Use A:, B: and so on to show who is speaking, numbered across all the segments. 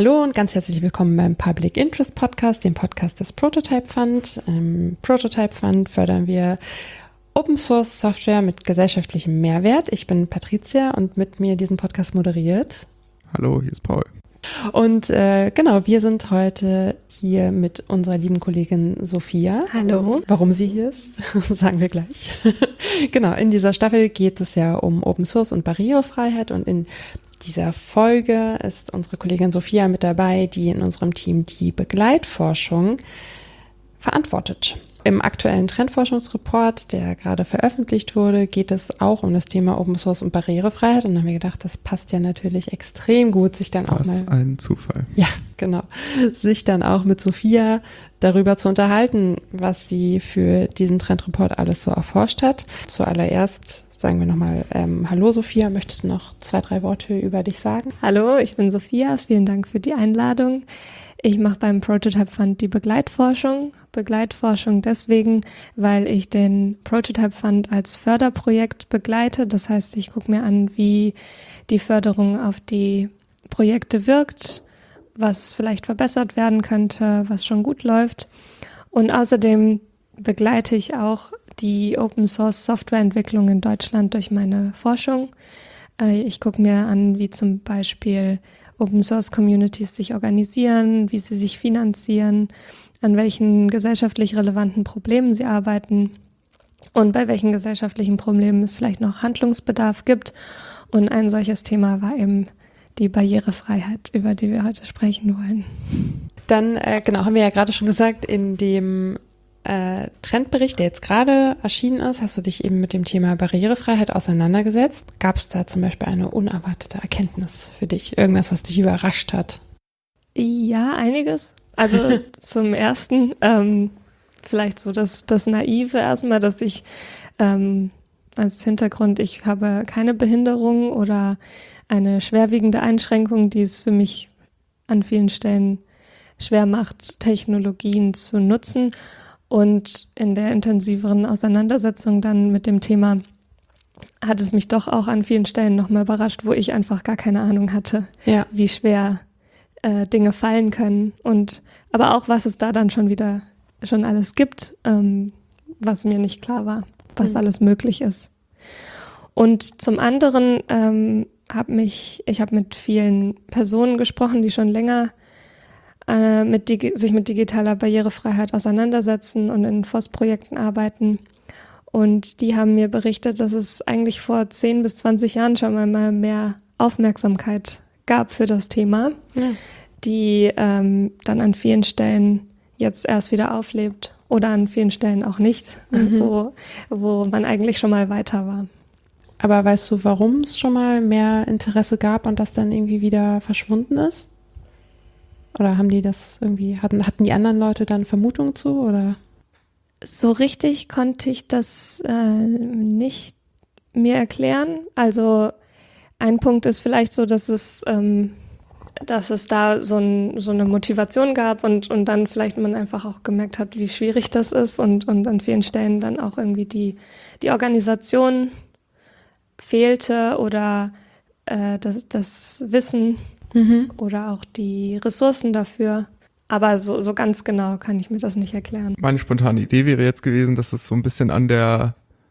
A: Hallo und ganz herzlich willkommen beim Public Interest Podcast, dem Podcast des Prototype Fund. Im Prototype Fund fördern wir Open Source Software mit gesellschaftlichem Mehrwert. Ich bin Patricia und mit mir diesen Podcast moderiert.
B: Hallo, hier ist Paul.
A: Und wir sind heute hier mit unserer lieben Kollegin Sophia.
C: Hallo.
A: Warum sie hier ist, sagen wir gleich. Genau, in dieser Staffel geht es ja um Open Source und Barrierefreiheit und in dieser Folge ist unsere Kollegin Sophia mit dabei, die in unserem Team die Begleitforschung verantwortet. Im aktuellen Trendforschungsreport, der gerade veröffentlicht wurde, geht es auch um das Thema Open Source und Barrierefreiheit. Und dann haben wir gedacht, das passt ja natürlich extrem gut, sich dann auch mal...
B: Was ein Zufall.
A: Ja, genau. Sich dann auch mit Sophia darüber zu unterhalten, was sie für diesen Trendreport alles so erforscht hat. Zuallererst sagen wir nochmal, hallo Sophia, möchtest du noch 2-3 Worte über dich sagen?
C: Hallo, ich bin Sophia, vielen Dank für die Einladung. Ich mache beim Prototype Fund die Begleitforschung. Begleitforschung deswegen, weil ich den Prototype Fund als Förderprojekt begleite. Das heißt, ich gucke mir an, wie die Förderung auf die Projekte wirkt, was vielleicht verbessert werden könnte, was schon gut läuft. Und außerdem begleite ich auch die Open Source Softwareentwicklung in Deutschland durch meine Forschung. Ich gucke mir an, wie zum Beispiel Open Source Communities sich organisieren, wie sie sich finanzieren, an welchen gesellschaftlich relevanten Problemen sie arbeiten und bei welchen gesellschaftlichen Problemen es vielleicht noch Handlungsbedarf gibt. Und ein solches Thema war eben die Barrierefreiheit, über die wir heute sprechen wollen.
A: Dann, haben wir ja gerade schon gesagt, in dem Trendbericht, der jetzt gerade erschienen ist, hast du dich eben mit dem Thema Barrierefreiheit auseinandergesetzt. Gab es da zum Beispiel eine unerwartete Erkenntnis für dich? Irgendwas, was dich überrascht hat?
C: Ja, einiges. Also zum Ersten vielleicht so das Naive erstmal, dass ich als Hintergrund, ich habe keine Behinderung oder eine schwerwiegende Einschränkung, die es für mich an vielen Stellen schwer macht, Technologien zu nutzen. Und in der intensiveren Auseinandersetzung dann mit dem Thema hat es mich doch auch an vielen Stellen nochmal überrascht, wo ich einfach gar keine Ahnung hatte, wie schwer Dinge fallen können. Und aber auch, was es da dann schon alles gibt, was mir nicht klar war, was alles möglich ist. Und zum anderen ich habe mit vielen Personen gesprochen, die schon länger sich mit digitaler Barrierefreiheit auseinandersetzen und in FOSS-Projekten arbeiten. Und die haben mir berichtet, dass es eigentlich vor 10 bis 20 Jahren schon mal mehr Aufmerksamkeit gab für das Thema, die dann an vielen Stellen jetzt erst wieder auflebt oder an vielen Stellen auch nicht, wo man eigentlich schon mal weiter war.
A: Aber weißt du, warum es schon mal mehr Interesse gab und das dann irgendwie wieder verschwunden ist? Oder haben die das irgendwie, hatten die anderen Leute dann Vermutungen zu, oder?
C: So richtig konnte ich das nicht mir erklären. Also ein Punkt ist vielleicht so, dass es da so eine Motivation gab und dann vielleicht man einfach auch gemerkt hat, wie schwierig das ist und an vielen Stellen dann auch irgendwie die Organisation fehlte oder das Wissen oder auch die Ressourcen dafür. Aber so ganz genau kann ich mir das nicht erklären.
B: Meine spontane Idee wäre jetzt gewesen, dass es so ein bisschen an der,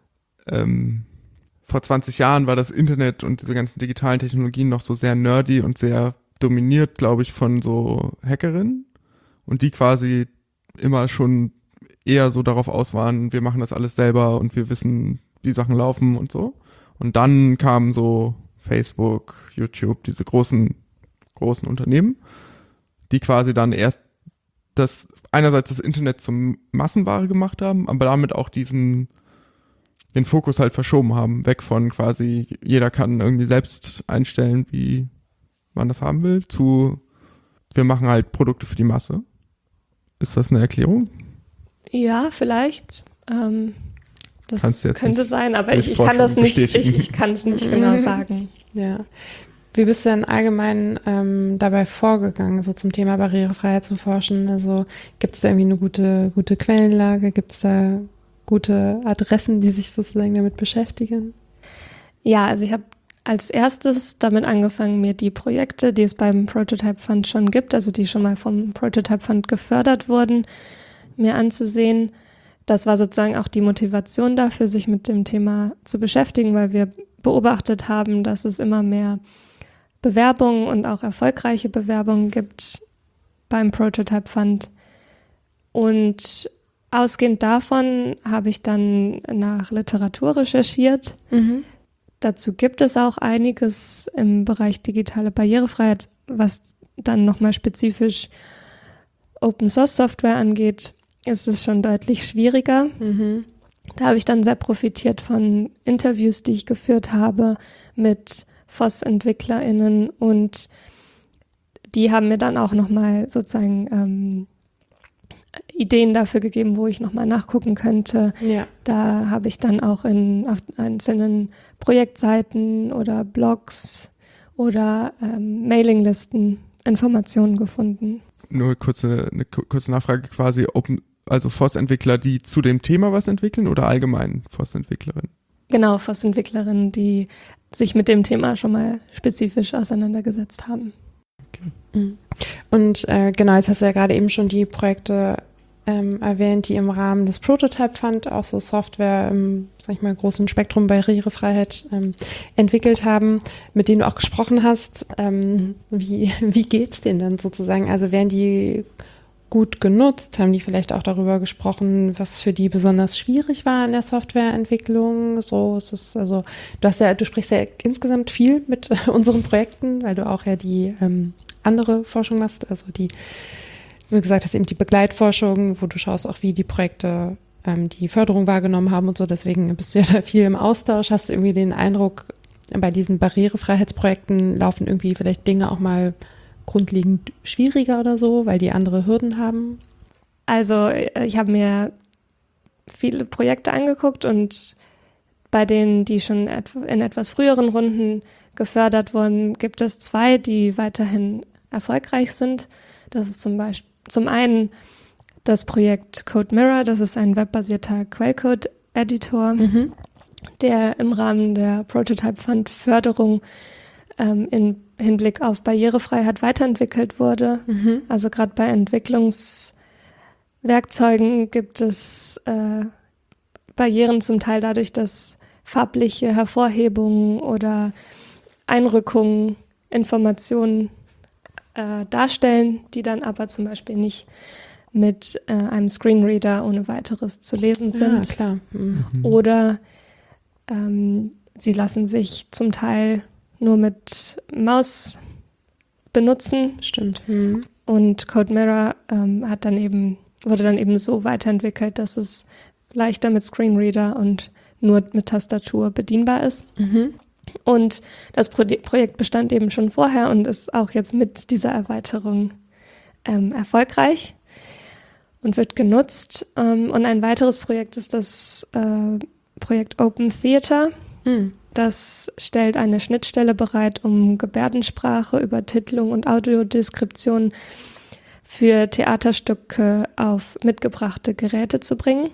B: vor 20 Jahren war das Internet und diese ganzen digitalen Technologien noch so sehr nerdy und sehr dominiert, glaube ich, von so Hackerinnen. Und die quasi immer schon eher so darauf aus waren, wir machen das alles selber und wir wissen, wie Sachen laufen und so. Und dann kamen so Facebook, YouTube, diese großen Unternehmen, die quasi dann erst einerseits das Internet zum Massenware gemacht haben, aber damit auch den Fokus halt verschoben haben, weg von quasi, jeder kann irgendwie selbst einstellen, wie man das haben will, zu, wir machen halt Produkte für die Masse. Ist das eine Erklärung?
C: Ja, vielleicht. Das könnte sein, aber ich kann das nicht, ich kann es nicht genau sagen.
A: Ja. Wie bist du denn allgemein dabei vorgegangen, so zum Thema Barrierefreiheit zu forschen? Also gibt es da irgendwie eine gute Quellenlage? Gibt es da gute Adressen, die sich sozusagen damit beschäftigen?
C: Ja, also ich habe als erstes damit angefangen, mir die Projekte, die es beim Prototype Fund schon gibt, also die schon mal vom Prototype Fund gefördert wurden, mir anzusehen. Das war sozusagen auch die Motivation dafür, sich mit dem Thema zu beschäftigen, weil wir beobachtet haben, dass es immer mehr Bewerbungen und auch erfolgreiche Bewerbungen gibt beim Prototype Fund. Und ausgehend davon habe ich dann nach Literatur recherchiert. Dazu gibt es auch einiges im Bereich digitale Barrierefreiheit, was dann nochmal spezifisch Open Source Software angeht, ist es schon deutlich schwieriger. Da habe ich dann sehr profitiert von Interviews, die ich geführt habe mit FOSS-EntwicklerInnen, und die haben mir dann auch nochmal sozusagen Ideen dafür gegeben, wo ich nochmal nachgucken könnte. Ja. Da habe ich dann auch auf einzelnen Projektseiten oder Blogs oder Mailinglisten Informationen gefunden.
B: Nur eine kurze Nachfrage quasi, also FOSS-Entwickler, die zu dem Thema was entwickeln oder allgemein FOSS-Entwicklerinnen?
C: Genau, FOSS-Entwicklerinnen, die sich mit dem Thema schon mal spezifisch auseinandergesetzt haben.
A: Okay. Und genau, jetzt hast du ja gerade eben schon die Projekte erwähnt, die im Rahmen des Prototype Fund auch so Software im, sag ich mal, großen Spektrum Barrierefreiheit entwickelt haben, mit denen du auch gesprochen hast. Wie geht's denen denn sozusagen? Also werden die gut genutzt? Haben die vielleicht auch darüber gesprochen, was für die besonders schwierig war in der Softwareentwicklung? So ist es, also du sprichst ja insgesamt viel mit unseren Projekten, weil du auch ja die andere Forschung machst, also die, wie du gesagt hast, eben die Begleitforschung, wo du schaust auch, wie die Projekte die Förderung wahrgenommen haben und so. Deswegen bist du ja da viel im Austausch. Hast du irgendwie den Eindruck, bei diesen Barrierefreiheitsprojekten laufen irgendwie vielleicht Dinge auch mal grundlegend schwieriger oder so, weil die andere Hürden haben?
C: Also ich habe mir viele Projekte angeguckt, und bei denen, die schon in etwas früheren Runden gefördert wurden, gibt es 2, die weiterhin erfolgreich sind. Das ist zum einen das Projekt CodeMirror, das ist ein webbasierter Quellcode-Editor, der im Rahmen der Prototype Fund Förderung in Hinblick auf Barrierefreiheit weiterentwickelt wurde. Also gerade bei Entwicklungswerkzeugen gibt es Barrieren zum Teil dadurch, dass farbliche Hervorhebungen oder Einrückungen Informationen darstellen, die dann aber zum Beispiel nicht mit einem Screenreader ohne weiteres zu lesen sind.
A: Ja, klar.
C: Oder sie lassen sich zum Teil nur mit Maus benutzen.
A: Stimmt.
C: Und CodeMirror wurde dann eben so weiterentwickelt, dass es leichter mit Screenreader und nur mit Tastatur bedienbar ist. Und das Projekt bestand eben schon vorher und ist auch jetzt mit dieser Erweiterung erfolgreich und wird genutzt. Und ein weiteres Projekt ist das Projekt Open Theater. Das stellt eine Schnittstelle bereit, um Gebärdensprache, Übertitelung und Audiodeskription für Theaterstücke auf mitgebrachte Geräte zu bringen.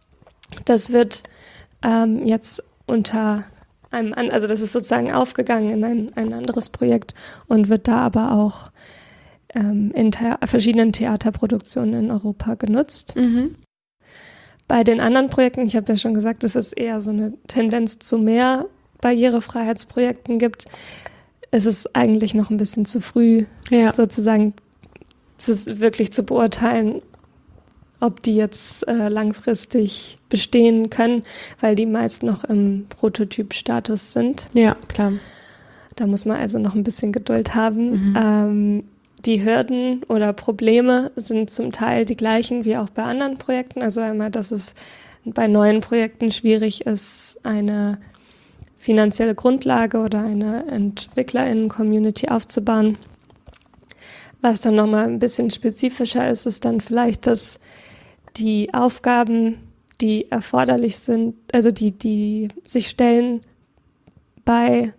C: Das wird jetzt unter also das ist sozusagen aufgegangen in ein anderes Projekt und wird da aber auch in verschiedenen Theaterproduktionen in Europa genutzt. Bei den anderen Projekten, ich habe ja schon gesagt, dass es eher so eine Tendenz zu mehr Barrierefreiheitsprojekten gibt, ist es eigentlich noch ein bisschen zu früh, sozusagen wirklich zu beurteilen, ob die jetzt langfristig bestehen können, weil die meist noch im Prototyp-Status sind.
A: Ja, klar.
C: Da muss man also noch ein bisschen Geduld haben. Die Hürden oder Probleme sind zum Teil die gleichen wie auch bei anderen Projekten. Also einmal, dass es bei neuen Projekten schwierig ist, eine finanzielle Grundlage oder eine EntwicklerInnen-Community aufzubauen. Was dann nochmal ein bisschen spezifischer ist, ist dann vielleicht, dass die Aufgaben, die erforderlich sind, also die sich stellen bei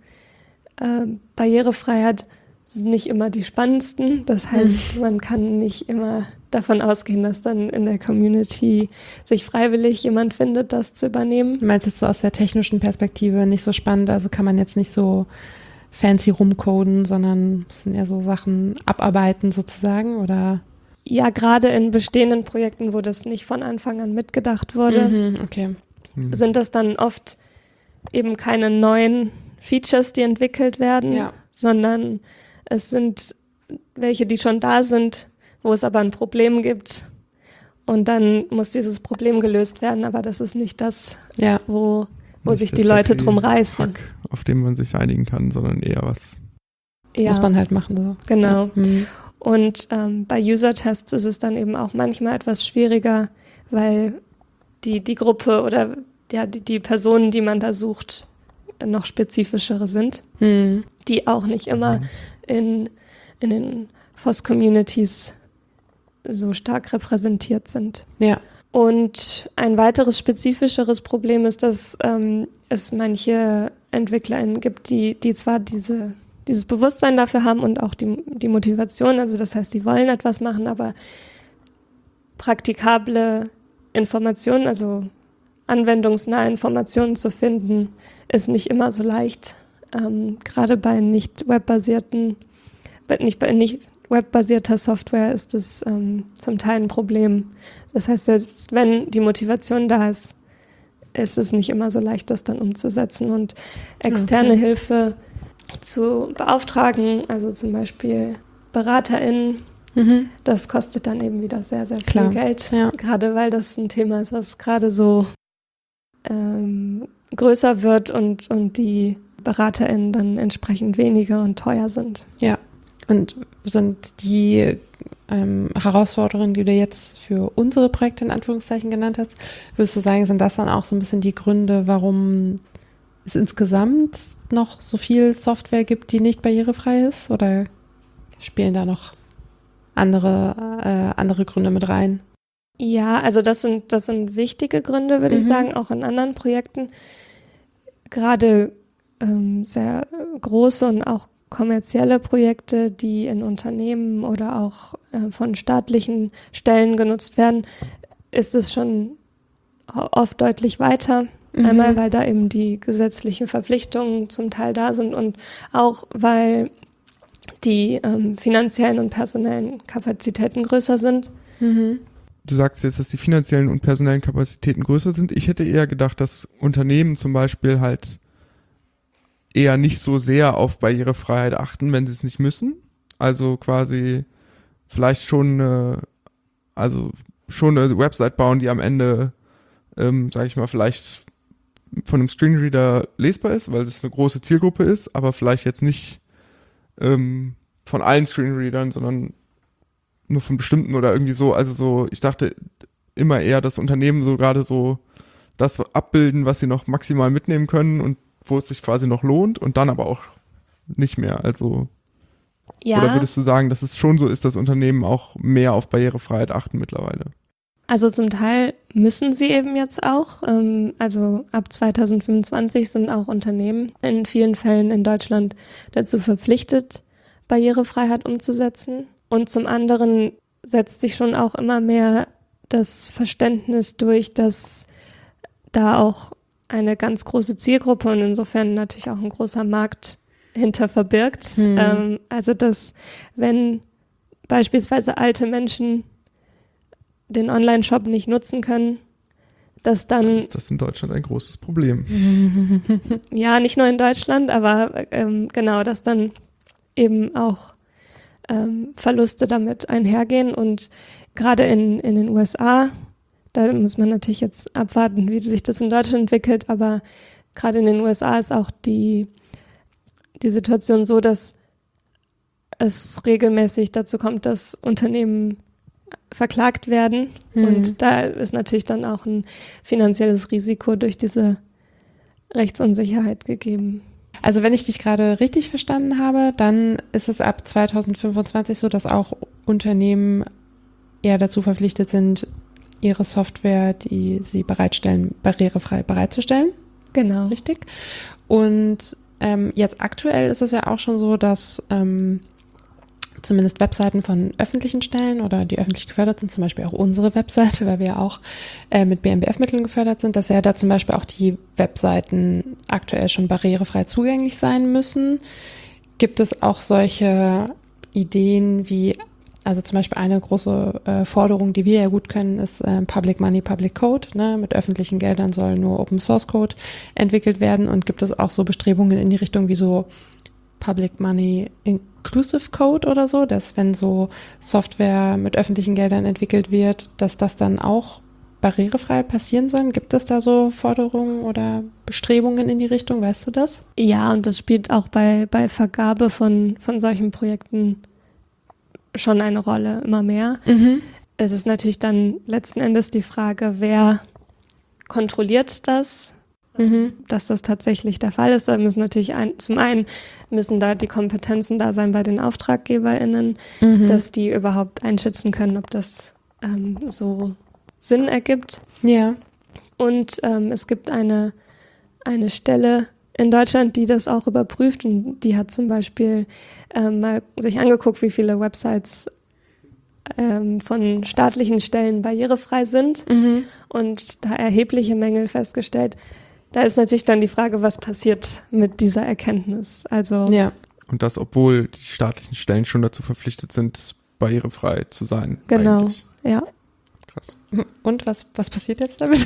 C: Barrierefreiheit, sind nicht immer die spannendsten. Das heißt, man kann nicht immer davon ausgehen, dass dann in der Community sich freiwillig jemand findet, das zu übernehmen.
A: Du meinst jetzt so aus der technischen Perspektive nicht so spannend, also kann man jetzt nicht so fancy rumcoden, sondern müssen eher so Sachen abarbeiten sozusagen, oder?
C: Ja, gerade in bestehenden Projekten, wo das nicht von Anfang an mitgedacht wurde,
A: okay.
C: sind das dann oft eben keine neuen Features, die entwickelt werden, sondern es sind welche, die schon da sind, wo es aber ein Problem gibt und dann muss dieses Problem gelöst werden, aber das ist nicht das, wo sich die Leute drum reißen.
B: Hack, auf dem man sich einigen kann, sondern eher was.
A: Muss man halt machen. So.
C: Genau. Und bei User-Tests ist es dann eben auch manchmal etwas schwieriger, weil die Gruppe oder die Personen, die man da sucht, noch spezifischere sind, die auch nicht immer in den FOSS-Communities so stark repräsentiert sind.
A: Ja.
C: Und ein weiteres spezifischeres Problem ist, dass es manche EntwicklerInnen gibt, die zwar dieses Bewusstsein dafür haben und auch die Motivation, also das heißt, die wollen etwas machen, aber praktikable Informationen, also anwendungsnahe Informationen zu finden, ist nicht immer so leicht. Gerade bei nicht webbasierter Software ist es zum Teil ein Problem. Das heißt, selbst wenn die Motivation da ist, ist es nicht immer so leicht, das dann umzusetzen und externe Hilfe zu beauftragen, also zum Beispiel BeraterInnen, das kostet dann eben wieder sehr, sehr viel Geld, gerade weil das ein Thema ist, was gerade so größer wird und die BeraterInnen dann entsprechend weniger und teuer sind.
A: Ja, und sind die Herausforderungen, die du jetzt für unsere Projekte in Anführungszeichen genannt hast, würdest du sagen, sind das dann auch so ein bisschen die Gründe, warum es insgesamt noch so viel Software gibt, die nicht barrierefrei ist? Oder spielen da noch andere Gründe mit rein?
C: Ja, also das sind wichtige Gründe, würde ich sagen, auch in anderen Projekten. Gerade sehr große und auch kommerzielle Projekte, die in Unternehmen oder auch von staatlichen Stellen genutzt werden, ist es schon oft deutlich weiter. Einmal, weil da eben die gesetzlichen Verpflichtungen zum Teil da sind und auch, weil die finanziellen und personellen Kapazitäten größer sind.
B: Du sagst jetzt, dass die finanziellen und personellen Kapazitäten größer sind. Ich hätte eher gedacht, dass Unternehmen zum Beispiel halt eher nicht so sehr auf Barrierefreiheit achten, wenn sie es nicht müssen. Also quasi vielleicht schon eine Website bauen, die am Ende, sage ich mal, vielleicht von einem Screenreader lesbar ist, weil das eine große Zielgruppe ist, aber vielleicht jetzt nicht von allen Screenreadern, sondern nur von bestimmten oder irgendwie so. Also so, ich dachte immer eher, dass Unternehmen so gerade so das abbilden, was sie noch maximal mitnehmen können und wo es sich quasi noch lohnt und dann aber auch nicht mehr. Also oder würdest du sagen, dass es schon so ist, dass Unternehmen auch mehr auf Barrierefreiheit achten mittlerweile?
C: Also zum Teil müssen sie eben jetzt auch. Also ab 2025 sind auch Unternehmen in vielen Fällen in Deutschland dazu verpflichtet, Barrierefreiheit umzusetzen. Und zum anderen setzt sich schon auch immer mehr das Verständnis durch, dass da auch eine ganz große Zielgruppe und insofern natürlich auch ein großer Markt hinter verbirgt. Also dass wenn beispielsweise alte Menschen den Online-Shop nicht nutzen können, dass dann...
B: Ist das in Deutschland ein großes Problem?
C: Ja, nicht nur in Deutschland, aber genau, dass dann eben auch Verluste damit einhergehen und gerade in den USA, da muss man natürlich jetzt abwarten, wie sich das in Deutschland entwickelt, aber gerade in den USA ist auch die Situation so, dass es regelmäßig dazu kommt, dass Unternehmen verklagt werden und da ist natürlich dann auch ein finanzielles Risiko durch diese Rechtsunsicherheit gegeben.
A: Also wenn ich dich gerade richtig verstanden habe, dann ist es ab 2025 so, dass auch Unternehmen eher dazu verpflichtet sind, ihre Software, die sie bereitstellen, barrierefrei bereitzustellen.
C: Genau.
A: Richtig. Und jetzt aktuell ist es ja auch schon so, dass zumindest Webseiten von öffentlichen Stellen oder die öffentlich gefördert sind, zum Beispiel auch unsere Webseite, weil wir ja auch mit BMBF-Mitteln gefördert sind, dass ja da zum Beispiel auch die Webseiten aktuell schon barrierefrei zugänglich sein müssen. Gibt es auch solche Ideen wie, also zum Beispiel eine große Forderung, die wir ja gut können, ist Public Money, Public Code. Ne? Mit öffentlichen Geldern soll nur Open Source Code entwickelt werden. Und gibt es auch so Bestrebungen in die Richtung wie so Public Money Inclusive Code oder so, dass wenn so Software mit öffentlichen Geldern entwickelt wird, dass das dann auch barrierefrei passieren soll? Gibt es da so Forderungen oder Bestrebungen in die Richtung? Weißt du das?
C: Ja, und das spielt auch bei Vergabe von solchen Projekten schon eine Rolle, immer mehr. Es ist natürlich dann letzten Endes die Frage, wer kontrolliert das, dass das tatsächlich der Fall ist. Da müssen natürlich zum einen müssen da die Kompetenzen da sein bei den AuftraggeberInnen, dass die überhaupt einschätzen können, ob das so Sinn ergibt.
A: Ja.
C: Und es gibt eine Stelle in Deutschland, die das auch überprüft, und die hat zum Beispiel mal sich angeguckt, wie viele Websites von staatlichen Stellen barrierefrei sind und da erhebliche Mängel festgestellt. Da ist natürlich dann die Frage, was passiert mit dieser Erkenntnis. Also
A: Ja.
B: Und das, obwohl die staatlichen Stellen schon dazu verpflichtet sind, barrierefrei zu sein.
C: genau,
B: Eigentlich.
C: ja.
B: Krass.
A: Und was passiert jetzt damit?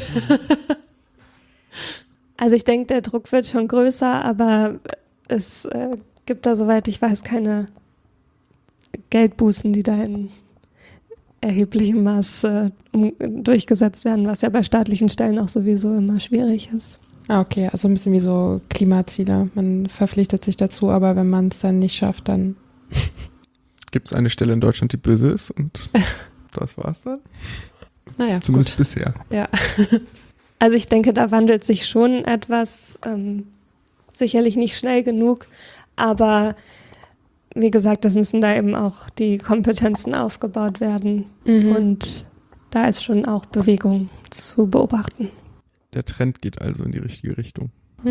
C: Also ich denke, der Druck wird schon größer, aber es gibt da, soweit ich weiß, keine Geldbußen, die da in erheblichem Maß durchgesetzt werden, was ja bei staatlichen Stellen auch sowieso immer schwierig ist.
A: Ah, okay, also ein bisschen wie so Klimaziele. Man verpflichtet sich dazu, aber wenn man es dann nicht schafft, dann...
B: Gibt es eine Stelle in Deutschland, die böse ist und das war's dann?
A: Naja,
B: Zumindest
A: gut.
B: bisher.
A: Ja.
C: Also ich denke, da wandelt sich schon etwas, sicherlich nicht schnell genug, aber wie gesagt, es müssen da eben auch die Kompetenzen aufgebaut werden und da ist schon auch Bewegung zu beobachten.
B: Der Trend geht also in die richtige Richtung.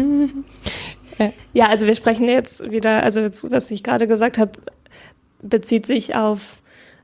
C: Ja, also wir sprechen jetzt wieder, also jetzt, was ich gerade gesagt habe, bezieht sich auf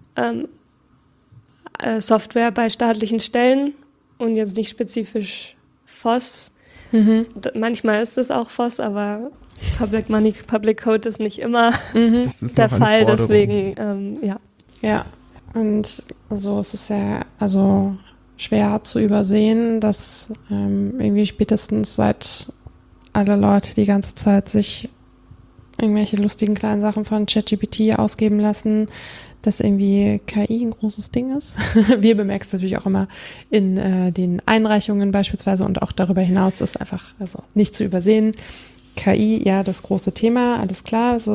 C: Software bei staatlichen Stellen und jetzt nicht spezifisch FOSS. Manchmal ist es auch FOSS, aber Public Money, Public Code ist nicht immer
B: Das ist
C: der
B: noch eine
C: Fall,
B: Forderung.
C: deswegen, ja.
A: Ja, und so ist es ja also schwer zu übersehen, dass irgendwie spätestens seit alle Leute die ganze Zeit sich irgendwelche lustigen kleinen Sachen von ChatGPT ausgeben lassen, dass irgendwie KI ein großes Ding ist. Wir bemerken es natürlich auch immer in den Einreichungen beispielsweise und auch darüber hinaus ist einfach also nicht zu übersehen. KI, ja, das große Thema, alles klar. Also,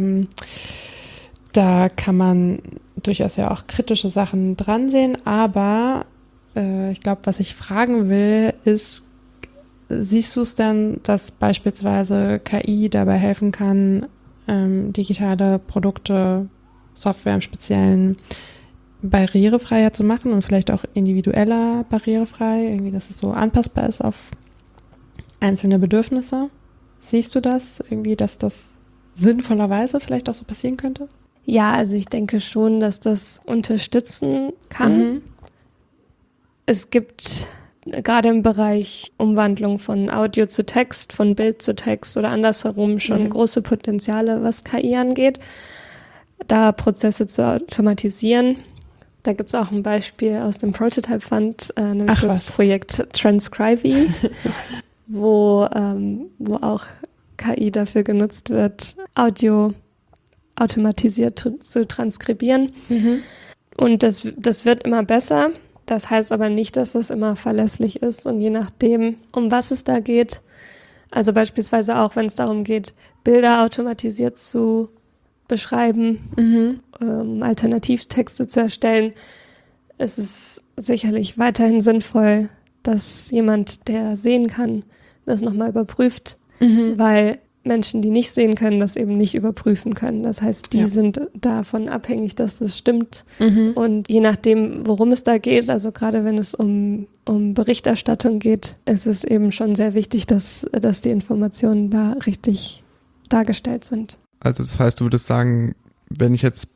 A: da kann man durchaus ja auch kritische Sachen dran sehen, aber ich glaube, was ich fragen will, ist, siehst du es denn, dass beispielsweise KI dabei helfen kann, digitale Produkte, Software im Speziellen barrierefreier zu machen und vielleicht auch individueller barrierefrei, irgendwie, dass es so anpassbar ist auf einzelne Bedürfnisse? Siehst du das irgendwie, dass das sinnvollerweise vielleicht auch so passieren könnte?
C: Ja, also ich denke schon, dass das unterstützen kann. Es gibt gerade im Bereich Umwandlung von Audio zu Text, von Bild zu Text oder andersherum schon große Potenziale, was KI angeht, da Prozesse zu automatisieren. Da gibt es auch ein Beispiel aus dem Prototype Fund, nämlich das Projekt Transcribey, wo auch KI dafür genutzt wird, Audio automatisiert zu transkribieren. Und das wird immer besser. Das heißt aber nicht, dass das immer verlässlich ist. Und je nachdem, um was es da geht, also beispielsweise auch, wenn es darum geht, Bilder automatisiert zu beschreiben, Alternativtexte zu erstellen, ist es sicherlich weiterhin sinnvoll, dass jemand, der sehen kann, das nochmal überprüft, weil Menschen, die nicht sehen können, das eben nicht überprüfen können. Das heißt, die sind davon abhängig, dass das stimmt. Und je nachdem, worum es da geht, also gerade wenn es um Berichterstattung geht, ist es eben schon sehr wichtig, dass die Informationen da richtig dargestellt sind.
B: Also das heißt, du würdest sagen, wenn ich jetzt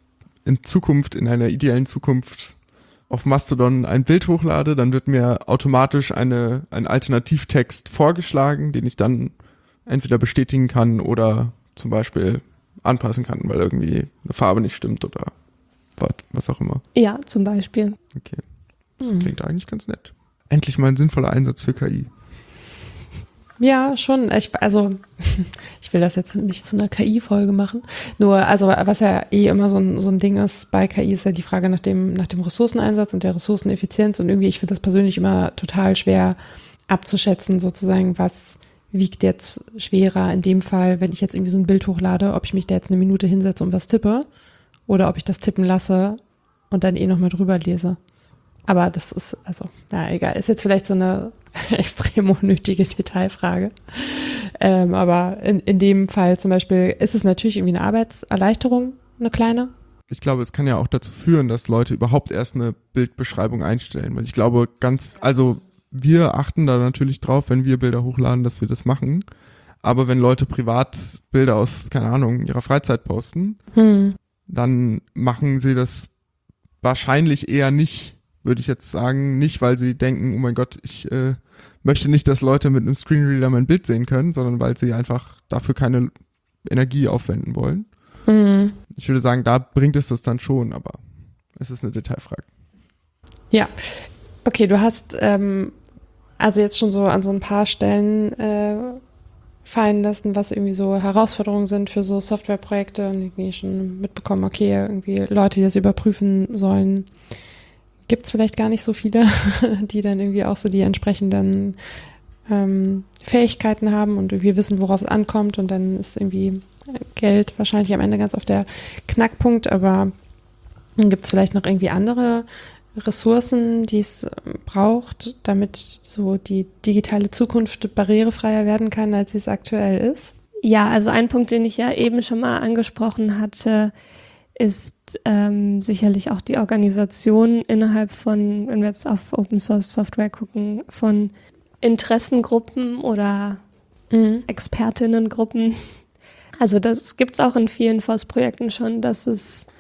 B: in Zukunft, in einer ideellen Zukunft auf Mastodon ein Bild hochlade, dann wird mir automatisch ein Alternativtext vorgeschlagen, den ich dann entweder bestätigen kann oder zum Beispiel anpassen kann, weil irgendwie eine Farbe nicht stimmt oder was auch immer.
C: Ja, zum Beispiel.
B: Okay, das klingt eigentlich ganz nett. Endlich mal ein sinnvoller Einsatz für KI.
A: Ja, schon. Ich will das jetzt nicht zu einer KI-Folge machen. Nur, also was ja immer so ein Ding ist bei KI, ist ja die Frage nach dem Ressourceneinsatz und der Ressourceneffizienz. Und irgendwie, ich finde das persönlich immer total schwer abzuschätzen, sozusagen, was wiegt jetzt schwerer in dem Fall, wenn ich jetzt irgendwie so ein Bild hochlade, ob ich mich da jetzt 1 Minute hinsetze und was tippe oder ob ich das tippen lasse und dann nochmal drüber lese. Aber das ist, egal. Ist jetzt vielleicht so eine extrem unnötige Detailfrage. Aber in dem Fall zum Beispiel ist es natürlich irgendwie eine Arbeitserleichterung, eine kleine.
B: Ich glaube, es kann ja auch dazu führen, dass Leute überhaupt erst eine Bildbeschreibung einstellen. Weil ich glaube, wir achten da natürlich drauf, wenn wir Bilder hochladen, dass wir das machen. Aber wenn Leute privat Bilder aus, keine Ahnung, ihrer Freizeit posten, dann machen sie das wahrscheinlich eher nicht, würde ich jetzt sagen, nicht, weil sie denken, oh mein Gott, ich möchte nicht, dass Leute mit einem Screenreader mein Bild sehen können, sondern weil sie einfach dafür keine Energie aufwenden wollen. Ich würde sagen, da bringt es das dann schon, aber es ist eine Detailfrage.
A: Ja, okay, du hast also jetzt schon so an so ein paar Stellen fallen lassen, was irgendwie so Herausforderungen sind für so Softwareprojekte und irgendwie schon mitbekommen, okay, irgendwie Leute, die das überprüfen sollen, gibt es vielleicht gar nicht so viele, die dann irgendwie auch so die entsprechenden Fähigkeiten haben und irgendwie wissen, worauf es ankommt, und dann ist irgendwie Geld wahrscheinlich am Ende ganz oft der Knackpunkt, aber gibt es vielleicht noch irgendwie andere Ressourcen, die es braucht, damit so die digitale Zukunft barrierefreier werden kann, als sie es aktuell ist?
C: Ja, also ein Punkt, den ich ja eben schon mal angesprochen hatte, ist sicherlich auch die Organisation innerhalb von, wenn wir jetzt auf Open Source Software gucken, von Interessengruppen oder Expertinnengruppen. Also das gibt's auch in vielen FOSS-Projekten schon, dass es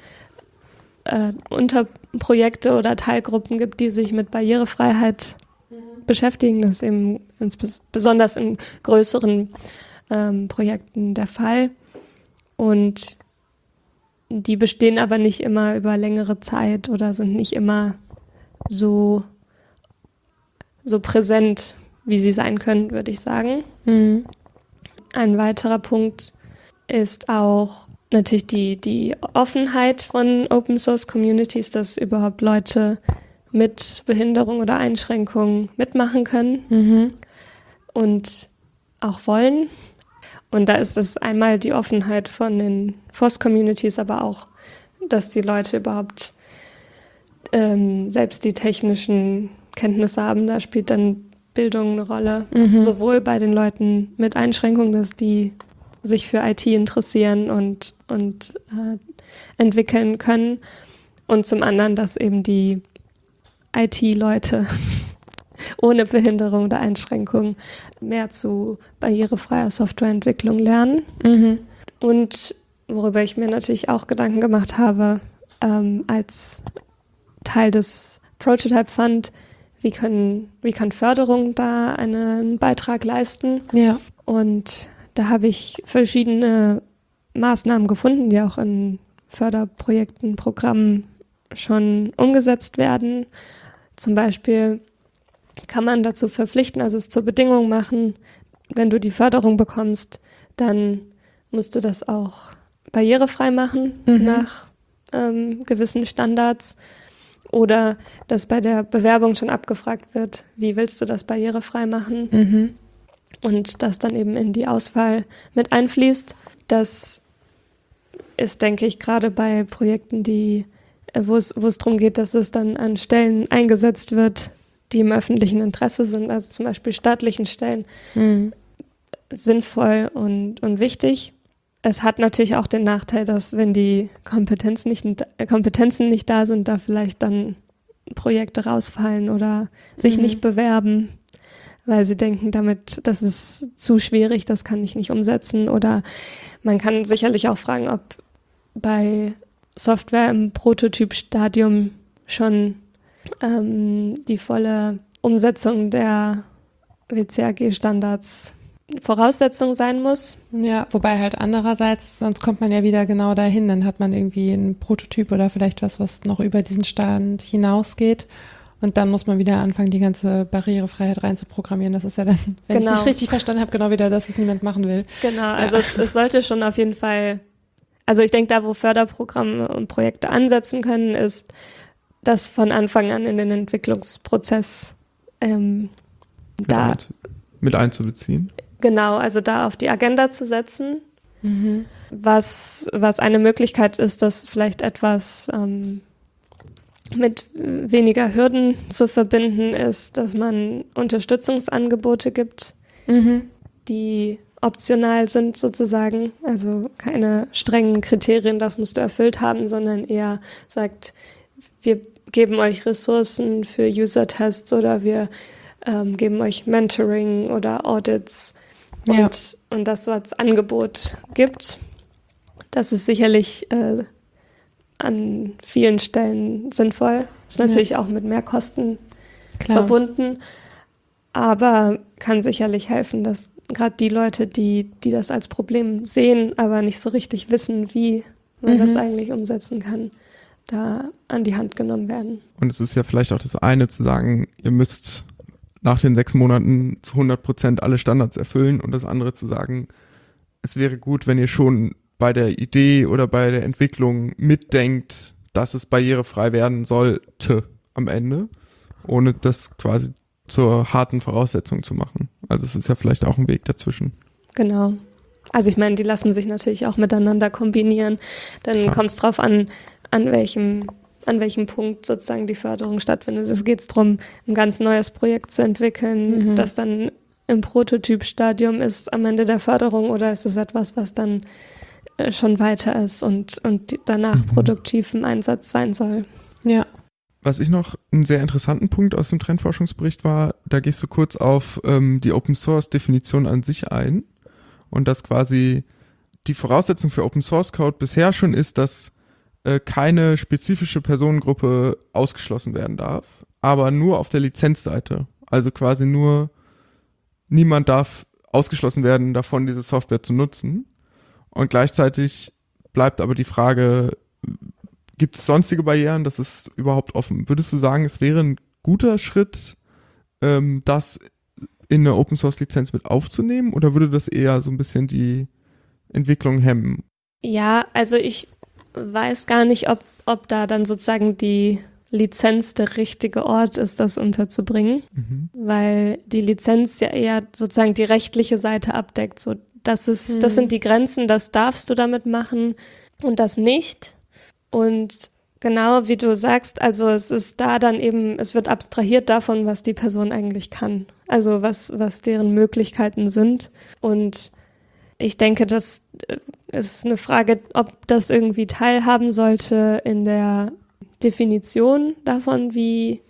C: Unterprojekte oder Teilgruppen gibt, die sich mit Barrierefreiheit beschäftigen. Das ist eben besonders in größeren Projekten der Fall. Und die bestehen aber nicht immer über längere Zeit oder sind nicht immer so präsent, wie sie sein können, würde ich sagen. Ein weiterer Punkt ist auch natürlich die Offenheit von Open Source Communities, dass überhaupt Leute mit Behinderung oder Einschränkungen mitmachen können und auch wollen. Und da ist es einmal die Offenheit von den FOSS-Communities, aber auch, dass die Leute überhaupt selbst die technischen Kenntnisse haben. Da spielt dann Bildung eine Rolle, sowohl bei den Leuten mit Einschränkungen, dass die sich für IT interessieren und entwickeln können, und zum anderen, dass eben die IT-Leute ohne Behinderung oder Einschränkung mehr zu barrierefreier Softwareentwicklung lernen. Und worüber ich mir natürlich auch Gedanken gemacht habe, als Teil des Prototype Fund, wie kann Förderung da einen Beitrag leisten?
A: Ja.
C: Und da habe ich verschiedene Maßnahmen gefunden, die auch in Förderprojekten, Programmen schon umgesetzt werden. Zum Beispiel kann man dazu verpflichten, also es zur Bedingung machen, wenn du die Förderung bekommst, dann musst du das auch barrierefrei machen nach gewissen Standards, oder dass bei der Bewerbung schon abgefragt wird, wie willst du das barrierefrei machen, und das dann eben in die Auswahl mit einfließt. Das ist, denke ich, gerade bei Projekten, wo es darum geht, dass es dann an Stellen eingesetzt wird, die im öffentlichen Interesse sind, also zum Beispiel staatlichen Stellen, sinnvoll und wichtig. Es hat natürlich auch den Nachteil, dass wenn die Kompetenzen nicht da sind, da vielleicht dann Projekte rausfallen oder sich nicht bewerben, weil sie denken, das ist zu schwierig, das kann ich nicht umsetzen. Oder man kann sicherlich auch fragen, ob bei Software im Prototypstadium schon die volle Umsetzung der WCAG-Standards Voraussetzung sein muss.
A: Ja, wobei halt andererseits, sonst kommt man ja wieder genau dahin, dann hat man irgendwie einen Prototyp oder vielleicht was noch über diesen Stand hinausgeht und dann muss man wieder anfangen, die ganze Barrierefreiheit reinzuprogrammieren. Das ist ja dann, wenn ich dich richtig verstanden habe, genau wieder das, was niemand machen will.
C: Genau, also es sollte schon auf jeden Fall, also ich denke, da wo Förderprogramme und Projekte ansetzen können, ist das von Anfang an in den Entwicklungsprozess da
B: mit einzubeziehen.
C: Genau, also da auf die Agenda zu setzen, was eine Möglichkeit ist, das vielleicht etwas mit weniger Hürden zu verbinden ist, dass man Unterstützungsangebote gibt, die optional sind sozusagen, also keine strengen Kriterien, das musst du erfüllt haben, sondern eher sagt, wir geben euch Ressourcen für User-Tests oder wir geben euch Mentoring oder Audits und das so als Angebot gibt. Das ist sicherlich an vielen Stellen sinnvoll. Ist natürlich auch mit mehr Kosten verbunden, aber kann sicherlich helfen, dass gerade die Leute, die das als Problem sehen, aber nicht so richtig wissen, wie man das eigentlich umsetzen kann, da an die Hand genommen werden.
B: Und es ist ja vielleicht auch das eine zu sagen, ihr müsst nach den 6 Monaten zu 100% alle Standards erfüllen und das andere zu sagen, es wäre gut, wenn ihr schon bei der Idee oder bei der Entwicklung mitdenkt, dass es barrierefrei werden sollte am Ende, ohne das quasi zur harten Voraussetzung zu machen. Also es ist ja vielleicht auch ein Weg dazwischen.
C: Genau. Also ich meine, die lassen sich natürlich auch miteinander kombinieren. Dann kommt es drauf an welchem Punkt sozusagen die Förderung stattfindet. Es geht darum, ein ganz neues Projekt zu entwickeln, das dann im Prototypstadium ist am Ende der Förderung, oder ist es etwas, was dann schon weiter ist und danach produktiv im Einsatz sein soll.
A: Ja.
B: Was ich noch einen sehr interessanten Punkt aus dem Trendforschungsbericht war, da gehst du kurz auf die Open-Source-Definition an sich ein und dass quasi die Voraussetzung für Open-Source-Code bisher schon ist, dass keine spezifische Personengruppe ausgeschlossen werden darf, aber nur auf der Lizenzseite. Also quasi nur niemand darf ausgeschlossen werden davon, diese Software zu nutzen. Und gleichzeitig bleibt aber die Frage, gibt es sonstige Barrieren? Das ist überhaupt offen. Würdest du sagen, es wäre ein guter Schritt, das in eine Open-Source-Lizenz mit aufzunehmen? Oder würde das eher so ein bisschen die Entwicklung hemmen?
C: Ja, also ich weiß gar nicht, ob da dann sozusagen die Lizenz der richtige Ort ist, das unterzubringen, weil die Lizenz ja eher sozusagen die rechtliche Seite abdeckt. So, das sind die Grenzen, das darfst du damit machen und das nicht. Und genau wie du sagst, also es ist da dann eben, es wird abstrahiert davon, was die Person eigentlich kann. Also was deren Möglichkeiten sind. Und ich denke, das ist eine Frage, ob das irgendwie teilhaben sollte in der Definition davon, wie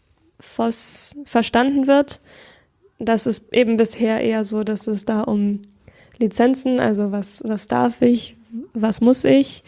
C: FOSS verstanden wird. Das ist eben bisher eher so, dass es da um Lizenzen, also was darf ich, was muss ich,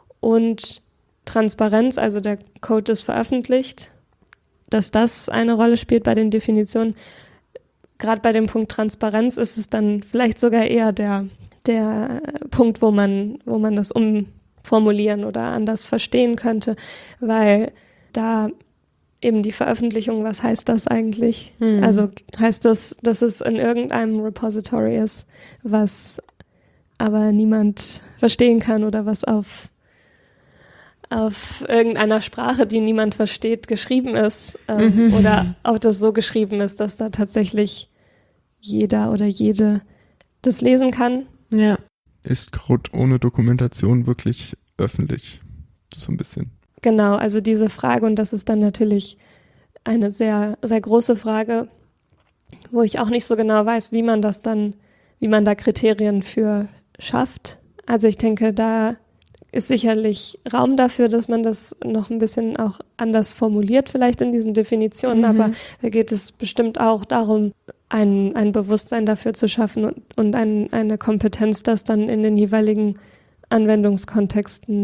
C: und Transparenz, also der Code ist veröffentlicht, dass das eine Rolle spielt bei den Definitionen. Gerade bei dem Punkt Transparenz ist es dann vielleicht sogar eher der Punkt, wo man das umformulieren oder anders verstehen könnte, weil da eben die Veröffentlichung, was heißt das eigentlich? Also heißt das, dass es in irgendeinem Repository ist, was aber niemand verstehen kann oder was auf irgendeiner Sprache, die niemand versteht, geschrieben ist, oder ob das so geschrieben ist, dass da tatsächlich jeder oder jede das lesen kann.
A: Ja.
B: Ist Code ohne Dokumentation wirklich öffentlich? So ein bisschen.
C: Genau, also diese Frage, und das ist dann natürlich eine sehr, sehr große Frage, wo ich auch nicht so genau weiß, wie man da Kriterien für schafft. Also ich denke, da ist sicherlich Raum dafür, dass man das noch ein bisschen auch anders formuliert, vielleicht in diesen Definitionen, aber da geht es bestimmt auch darum, ein Bewusstsein dafür zu schaffen und eine Kompetenz, das dann in den jeweiligen Anwendungskontexten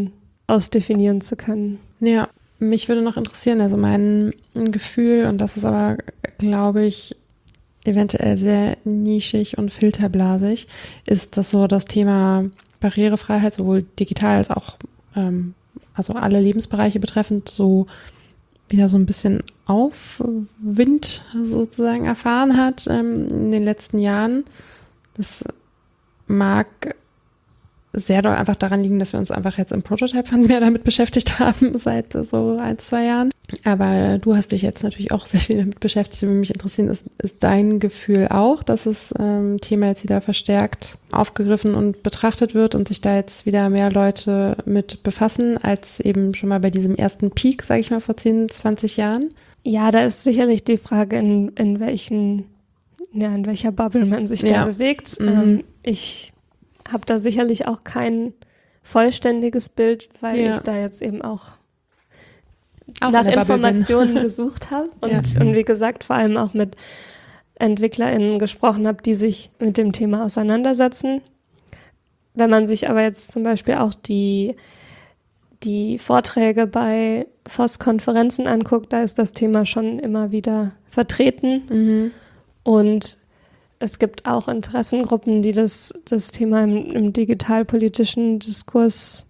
C: ausdefinieren zu können.
A: Ja, mich würde noch interessieren, also mein Gefühl, und das ist aber, glaube ich, eventuell sehr nischig und filterblasig, ist, dass so das Thema Barrierefreiheit sowohl digital als auch also alle Lebensbereiche betreffend so wieder so ein bisschen Aufwind sozusagen erfahren hat in den letzten Jahren. Das mag sehr doll einfach daran liegen, dass wir uns einfach jetzt im Prototype Fund mehr damit beschäftigt haben seit so 1-2 Jahren. Aber du hast dich jetzt natürlich auch sehr viel damit beschäftigt und würde mich interessieren, ist dein Gefühl auch, dass das Thema jetzt wieder verstärkt aufgegriffen und betrachtet wird und sich da jetzt wieder mehr Leute mit befassen, als eben schon mal bei diesem ersten Peak, sage ich mal, vor 10, 20 Jahren?
C: Ja, da ist sicherlich die Frage, in welcher Bubble man sich da bewegt. Ich habe da sicherlich auch kein vollständiges Bild, weil ich da jetzt eben auch nach Informationen gesucht habe und wie gesagt vor allem auch mit EntwicklerInnen gesprochen habe, die sich mit dem Thema auseinandersetzen. Wenn man sich aber jetzt zum Beispiel auch die Vorträge bei FOSS-Konferenzen anguckt, da ist das Thema schon immer wieder vertreten. Und es gibt auch Interessengruppen, die das Thema im digitalpolitischen Diskurs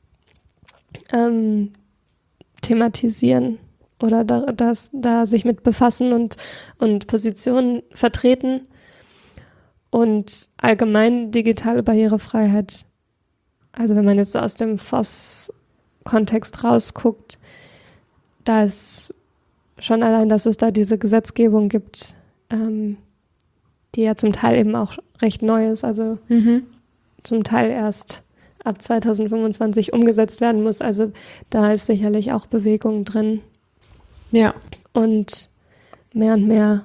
C: thematisieren oder da sich mit befassen und Positionen vertreten. Und allgemein digitale Barrierefreiheit, also wenn man jetzt so aus dem FOSS-Kontext rausguckt, da ist schon allein, dass es da diese Gesetzgebung gibt, die ja zum Teil eben auch recht neu ist, also zum Teil erst ab 2025 umgesetzt werden muss. Also da ist sicherlich auch Bewegung drin.
A: Ja.
C: Und mehr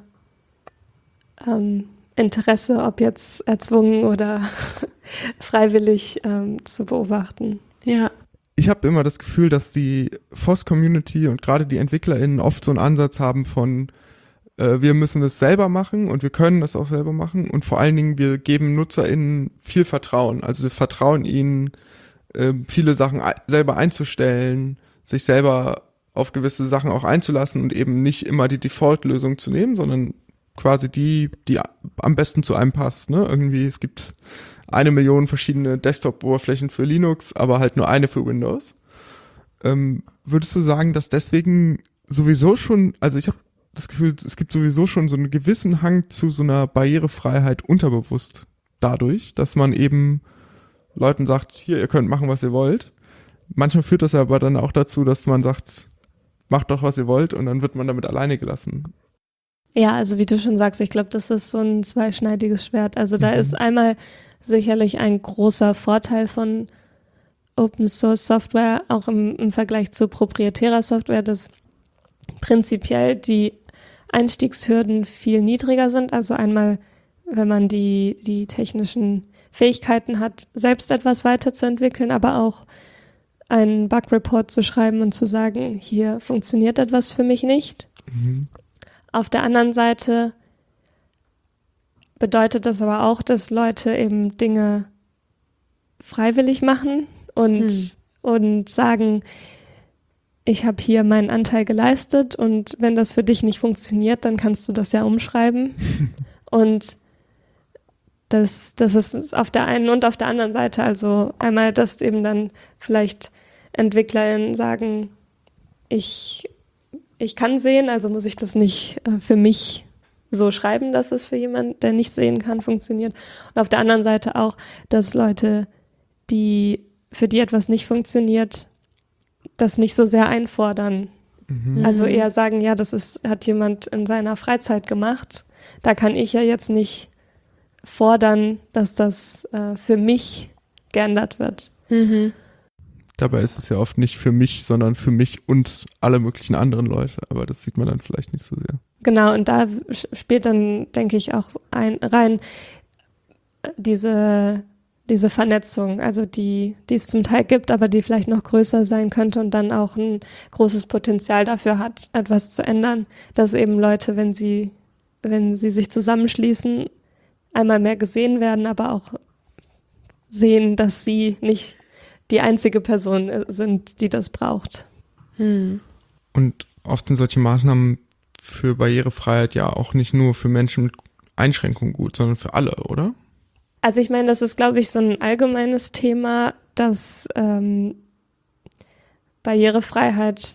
C: Interesse, ob jetzt erzwungen oder freiwillig zu beobachten.
A: Ja.
B: Ich habe immer das Gefühl, dass die FOSS-Community und gerade die EntwicklerInnen oft so einen Ansatz haben von wir müssen es selber machen und wir können das auch selber machen und vor allen Dingen wir geben NutzerInnen viel Vertrauen. Also wir vertrauen ihnen, viele Sachen selber einzustellen, sich selber auf gewisse Sachen auch einzulassen und eben nicht immer die Default-Lösung zu nehmen, sondern quasi die am besten zu einem passt. Ne? Irgendwie, es gibt 1 Million verschiedene Desktop-Oberflächen für Linux, aber halt nur eine für Windows. Würdest du sagen, dass deswegen sowieso schon, also ich habe das Gefühl, es gibt sowieso schon so einen gewissen Hang zu so einer Barrierefreiheit unterbewusst dadurch, dass man eben Leuten sagt, hier, ihr könnt machen, was ihr wollt. Manchmal führt das aber dann auch dazu, dass man sagt, macht doch, was ihr wollt und dann wird man damit alleine gelassen.
C: Ja, also wie du schon sagst, ich glaube, das ist so ein zweischneidiges Schwert. Also da ist einmal sicherlich ein großer Vorteil von Open Source Software, auch im Vergleich zu proprietärer Software, dass prinzipiell die Einstiegshürden viel niedriger sind. Also einmal, wenn man die technischen Fähigkeiten hat, selbst etwas weiterzuentwickeln, aber auch einen Bug-Report zu schreiben und zu sagen, hier funktioniert etwas für mich nicht. Auf der anderen Seite bedeutet das aber auch, dass Leute eben Dinge freiwillig machen und sagen, ich habe hier meinen Anteil geleistet und wenn das für dich nicht funktioniert, dann kannst du das ja umschreiben. Und das ist auf der einen und auf der anderen Seite, also einmal, dass eben dann vielleicht EntwicklerInnen sagen, ich kann sehen, also muss ich das nicht für mich so schreiben, dass es für jemanden, der nicht sehen kann, funktioniert. Und auf der anderen Seite auch, dass Leute, für die etwas nicht funktioniert, das nicht so sehr einfordern. Also eher sagen, ja, hat jemand in seiner Freizeit gemacht. Da kann ich ja jetzt nicht fordern, dass das für mich geändert wird.
B: Dabei ist es ja oft nicht für mich, sondern für mich und alle möglichen anderen Leute. Aber das sieht man dann vielleicht nicht so sehr.
C: Genau, und da spielt dann, denke ich, auch rein diese Vernetzung, also die es zum Teil gibt, aber die vielleicht noch größer sein könnte und dann auch ein großes Potenzial dafür hat, etwas zu ändern, dass eben Leute, wenn sie sich zusammenschließen, einmal mehr gesehen werden, aber auch sehen, dass sie nicht die einzige Person sind, die das braucht.
B: Und oft sind solche Maßnahmen für Barrierefreiheit ja auch nicht nur für Menschen mit Einschränkungen gut, sondern für alle, oder?
C: Also ich meine, das ist, glaube ich, so ein allgemeines Thema, dass Barrierefreiheit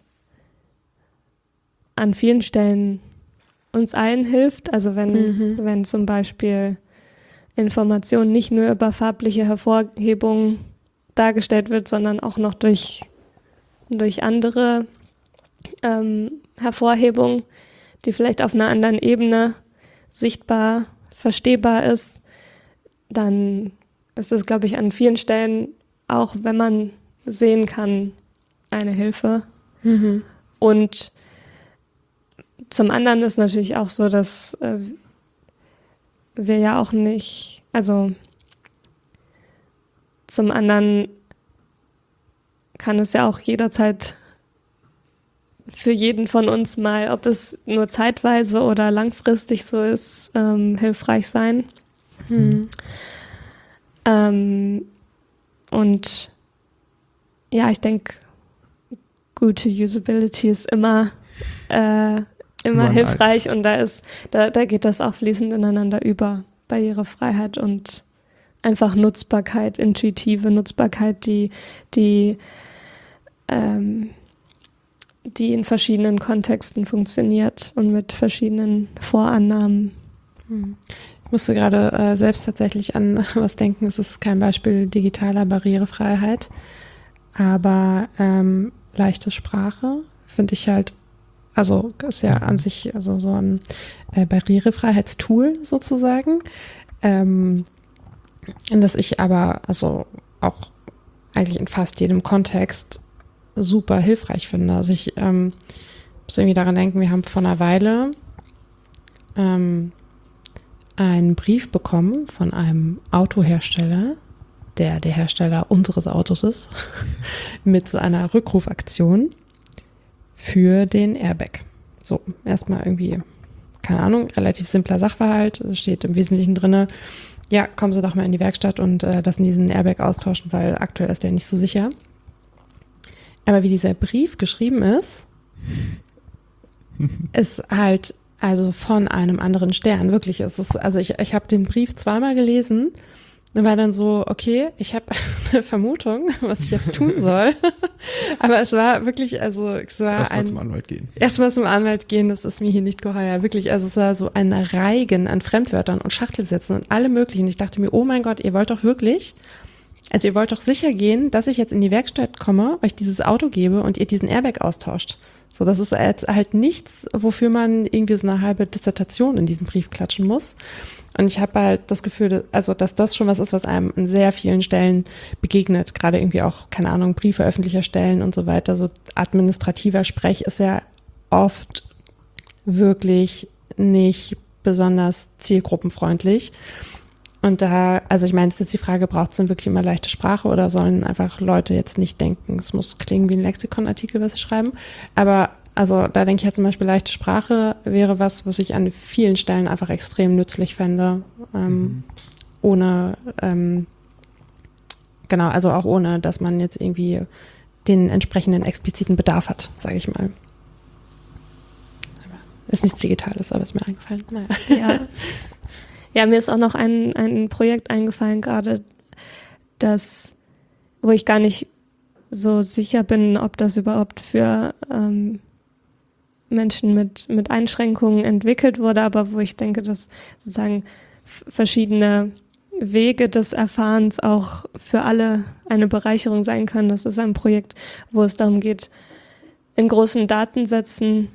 C: an vielen Stellen uns allen hilft. Also wenn zum Beispiel Information nicht nur über farbliche Hervorhebungen dargestellt wird, sondern auch noch durch andere Hervorhebungen, die vielleicht auf einer anderen Ebene sichtbar, verstehbar ist, dann ist es, glaube ich, an vielen Stellen, auch wenn man sehen kann, eine Hilfe. Und zum anderen ist natürlich auch so, dass wir ja auch nicht, also zum anderen kann es ja auch jederzeit für jeden von uns mal, ob es nur zeitweise oder langfristig so ist, hilfreich sein. Und ja, ich denke, gute Usability ist immer hilfreich und da geht das auch fließend ineinander über. Barrierefreiheit und einfach Nutzbarkeit, intuitive Nutzbarkeit, die in verschiedenen Kontexten funktioniert und mit verschiedenen Vorannahmen.
A: Ich musste gerade selbst tatsächlich an was denken. Es ist kein Beispiel digitaler Barrierefreiheit, aber leichte Sprache finde ich halt, also ist ja an sich also so ein Barrierefreiheitstool sozusagen, das ich aber also auch eigentlich in fast jedem Kontext super hilfreich finde. Also ich muss irgendwie daran denken, wir haben vor einer Weile einen Brief bekommen von einem Autohersteller, der Hersteller unseres Autos ist, mit so einer Rückrufaktion für den Airbag. So, erstmal irgendwie, keine Ahnung, relativ simpler Sachverhalt, steht im Wesentlichen drinne, ja, kommen Sie doch mal in die Werkstatt und lassen diesen Airbag austauschen, weil aktuell ist der nicht so sicher. Aber wie dieser Brief geschrieben ist halt also von einem anderen Stern, wirklich. Es ist, also ich habe den Brief zweimal gelesen und war dann so, okay, ich habe eine Vermutung, was ich jetzt tun soll. Aber es war wirklich, also es war
B: Erstmal zum Anwalt gehen.
A: Erstmal zum Anwalt gehen, das ist mir hier nicht geheuer. Wirklich, also es war so ein Reigen an Fremdwörtern und Schachtelsätzen und alle möglichen. Ich dachte mir, oh mein Gott, ihr wollt doch sicher gehen, dass ich jetzt in die Werkstatt komme, euch dieses Auto gebe und ihr diesen Airbag austauscht. So, das ist jetzt halt nichts, wofür man irgendwie so eine halbe Dissertation in diesen Brief klatschen muss. Und ich habe halt das Gefühl, also dass das schon was ist, was einem an sehr vielen Stellen begegnet. Gerade irgendwie auch, keine Ahnung, Briefe öffentlicher Stellen und so weiter. So administrativer Sprech ist ja oft wirklich nicht besonders zielgruppenfreundlich. Und da, also ich meine, es ist jetzt die Frage, braucht es denn wirklich immer leichte Sprache oder sollen einfach Leute jetzt nicht denken, es muss klingen wie ein Lexikonartikel, was sie schreiben. Aber also da denke ich ja zum Beispiel, leichte Sprache wäre was ich an vielen Stellen einfach extrem nützlich fände. Ohne, genau, also auch ohne, dass man jetzt irgendwie den entsprechenden expliziten Bedarf hat, sage ich mal. Ist nichts Digitales, aber ist mir eingefallen. Naja.
C: Ja. Ja, mir ist auch noch ein Projekt eingefallen gerade, wo ich gar nicht so sicher bin, ob das überhaupt für Menschen mit Einschränkungen entwickelt wurde, aber wo ich denke, dass sozusagen verschiedene Wege des Erfahrens auch für alle eine Bereicherung sein können. Das ist ein Projekt, wo es darum geht, in großen Datensätzen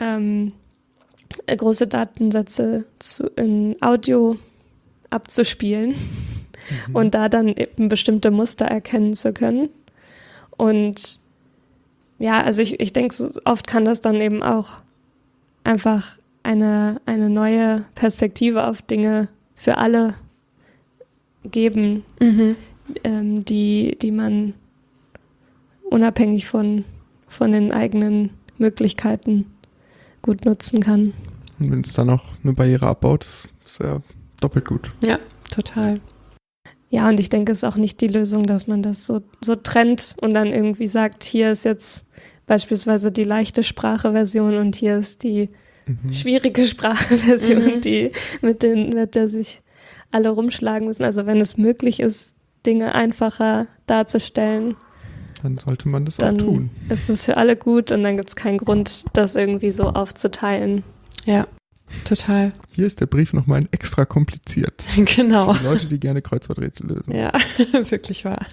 C: große Datensätze in Audio abzuspielen und da dann eben bestimmte Muster erkennen zu können. Und ja, also ich denke, so oft kann das dann eben auch einfach eine neue Perspektive auf Dinge für alle geben, die man unabhängig von den eigenen Möglichkeiten gut nutzen kann.
B: Und wenn es dann noch eine Barriere abbaut, ist ja doppelt gut.
A: Ja, total.
C: Ja, und ich denke, es ist auch nicht die Lösung, dass man das so trennt und dann irgendwie sagt, hier ist jetzt beispielsweise die leichte Spracheversion und hier ist die schwierige Spracheversion, mit der sich alle rumschlagen müssen. Also wenn es möglich ist, Dinge einfacher darzustellen,
B: dann sollte man das auch tun.
C: Dann ist das für alle gut und dann gibt es keinen Grund, das irgendwie so aufzuteilen.
A: Ja, total.
B: Hier ist der Brief nochmal extra kompliziert.
A: Genau.
B: Für die Leute, die gerne Kreuzworträtsel lösen.
A: Ja, wirklich wahr.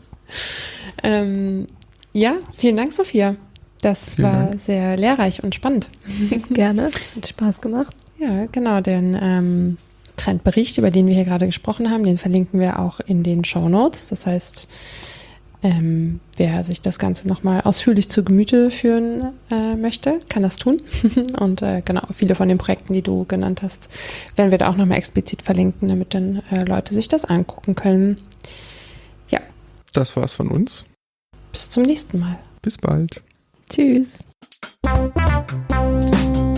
A: Ja, vielen Dank, Sophia. Das war sehr lehrreich und spannend.
C: Gerne, hat Spaß gemacht.
A: Ja, genau, den Trendbericht, über den wir hier gerade gesprochen haben, den verlinken wir auch in den Shownotes. Das heißt, wer sich das Ganze nochmal ausführlich zu Gemüte führen möchte, kann das tun. Und genau, viele von den Projekten, die du genannt hast, werden wir da auch nochmal explizit verlinken, damit dann Leute sich das angucken können. Ja.
B: Das war's von uns.
A: Bis zum nächsten Mal.
B: Bis bald.
C: Tschüss.